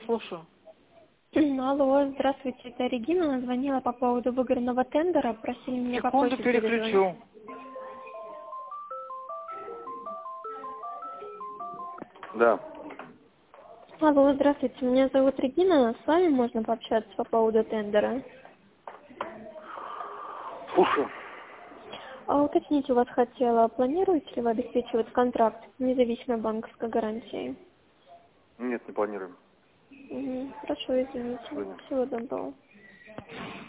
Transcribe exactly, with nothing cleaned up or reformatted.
Слушаю. Алло, здравствуйте, это Регина. Звонила по поводу выигранного тендера. Просили меня по Секунду, почте переключу. перезвонить. Да. Алло, здравствуйте, меня зовут Регина. С вами можно пообщаться по поводу тендера? Слушаю. А уточнить у вас хотела, планируете ли вы обеспечивать контракт независимой банковской гарантией? Нет, не планируем. Угу. Хорошо, извините. Сегодня. Всего доброго.